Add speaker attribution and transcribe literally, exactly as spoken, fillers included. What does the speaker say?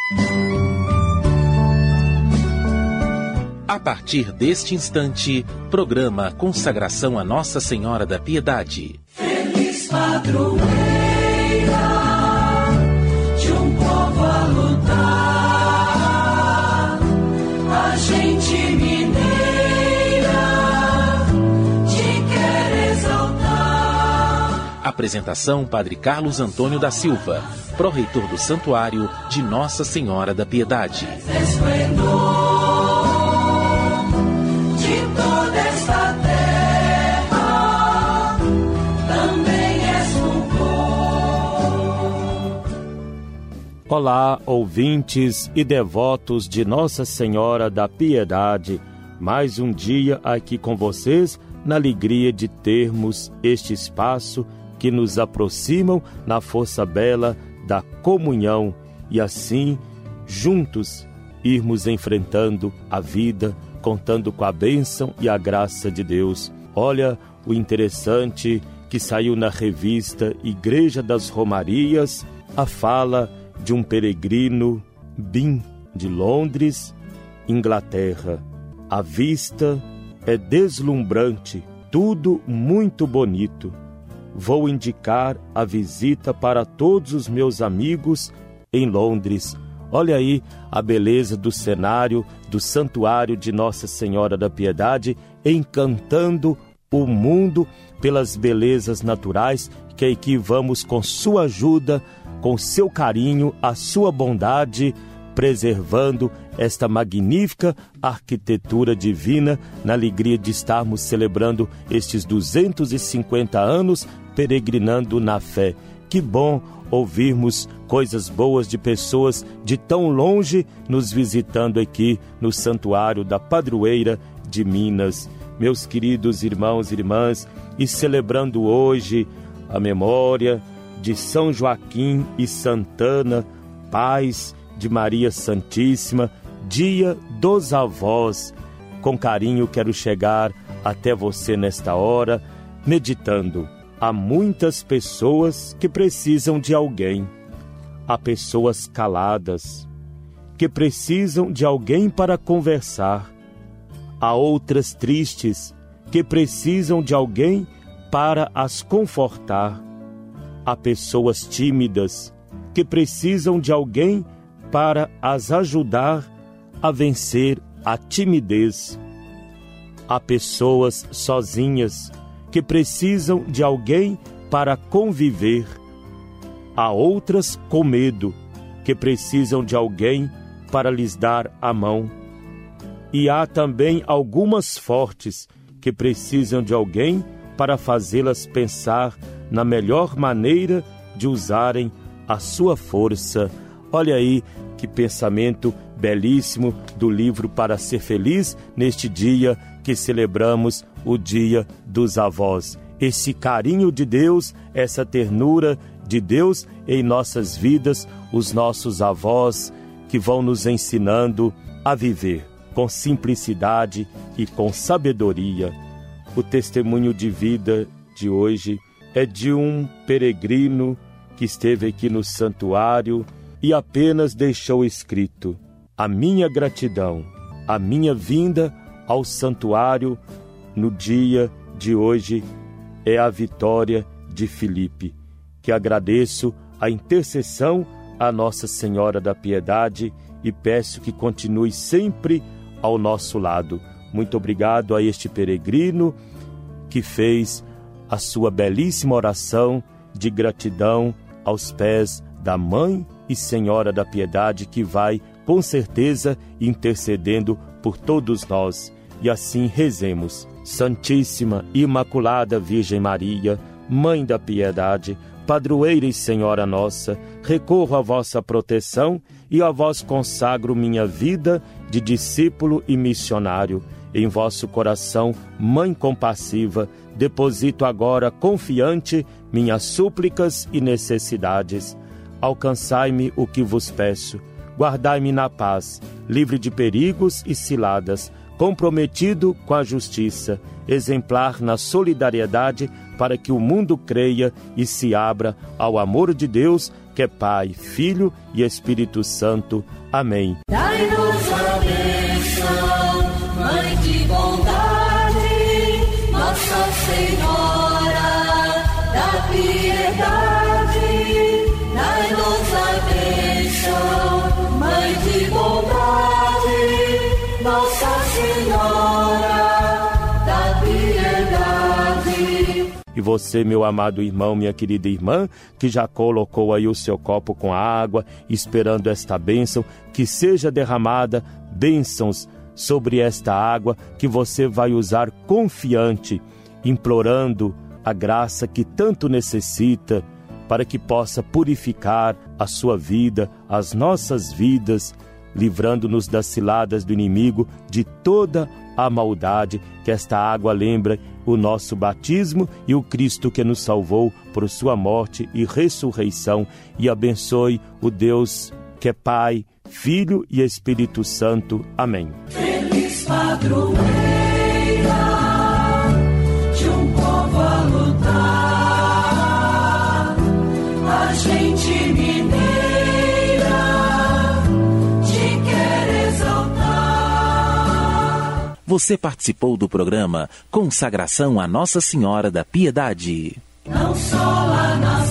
Speaker 1: A partir deste instante, programa Consagração a Nossa Senhora da Piedade.
Speaker 2: Feliz padroeira de um povo a lutar, a gente mineira te quer exaltar.
Speaker 1: Apresentação: Padre Carlos Antônio da Silva, pró-reitor do Santuário de Nossa Senhora da Piedade.
Speaker 2: Esplendor de toda esta terra, também és fulgor.
Speaker 3: Olá, ouvintes e devotos de Nossa Senhora da Piedade. Mais um dia aqui com vocês, na alegria de termos este espaço que nos aproximam na força bela da comunhão e assim, juntos, irmos enfrentando a vida, contando com a bênção e a graça de Deus. Olha o interessante que saiu na revista Igreja das Romarias, a fala de um peregrino Bin, de Londres, Inglaterra. A vista é deslumbrante, tudo muito bonito. Vou indicar a visita para todos os meus amigos em Londres. Olha aí a beleza do cenário do Santuário de Nossa Senhora da Piedade, encantando o mundo pelas belezas naturais, que aqui vamos com sua ajuda, com seu carinho, a sua bondade, preservando esta magnífica arquitetura divina, na alegria de estarmos celebrando estes duzentos e cinquenta anos, peregrinando na fé. Que bom ouvirmos coisas boas de pessoas de tão longe nos visitando aqui no Santuário da Padroeira de Minas. Meus queridos irmãos e irmãs, e celebrando hoje a memória de São Joaquim e Santana, pais de Maria Santíssima, Dia dos Avós. Com carinho quero chegar até você nesta hora, meditando. Há muitas pessoas que precisam de alguém. Há pessoas caladas, que precisam de alguém para conversar. Há outras tristes, que precisam de alguém para as confortar. Há pessoas tímidas, que precisam de alguém para as ajudar a vencer a timidez. Há pessoas sozinhas, que precisam de alguém para conviver. Há outras com medo, que precisam de alguém para lhes dar a mão. E há também algumas fortes, que precisam de alguém para fazê-las pensar na melhor maneira de usarem a sua força. Olha aí que pensamento belíssimo do livro Para Ser Feliz, neste dia que celebramos o Dia dos Avós. Esse carinho de Deus, essa ternura de Deus em nossas vidas, os nossos avós que vão nos ensinando a viver com simplicidade e com sabedoria. O testemunho de vida de hoje é de um peregrino que esteve aqui no santuário e apenas deixou escrito: a minha gratidão, a minha vinda ao santuário no dia de hoje é a vitória de Filipe, que agradeço a intercessão à Nossa Senhora da Piedade e peço que continue sempre ao nosso lado. Muito obrigado a este peregrino que fez a sua belíssima oração de gratidão aos pés da Mãe e Senhora da Piedade, que vai, com certeza, intercedendo por todos nós. E assim rezemos. Santíssima Imaculada Virgem Maria, Mãe da Piedade, Padroeira e Senhora nossa, recorro à vossa proteção e a vós consagro minha vida de discípulo e missionário. Em vosso coração, Mãe compassiva, deposito agora confiante minhas súplicas e necessidades. Alcançai-me o que vos peço, guardai-me na paz, livre de perigos e ciladas, comprometido com a justiça, exemplar na solidariedade para que o mundo creia e se abra ao amor de Deus, que é Pai, Filho e Espírito Santo. Amém.
Speaker 2: Dai-nos a bênção, Mãe de bondade, Nossa Senhora da piedade. Dai-nos a bênção, Mãe de bondade, Nossa Senhora da piedade.
Speaker 3: E você, meu amado irmão, minha querida irmã, que já colocou aí o seu copo com água, esperando esta bênção, que seja derramada bênçãos sobre esta água que você vai usar confiante, implorando a graça que tanto necessita, para que possa purificar a sua vida, as nossas vidas, livrando-nos das ciladas do inimigo, de toda a maldade. Que esta água lembra o nosso batismo e o Cristo que nos salvou por sua morte e ressurreição, e abençoe o Deus que é Pai, Filho e Espírito Santo. Amém.
Speaker 2: Feliz padroeira de um povo a lutar, a gente mineira te quer exaltar.
Speaker 1: Você participou do programa Consagração a Nossa Senhora da Piedade.
Speaker 2: Não só lá na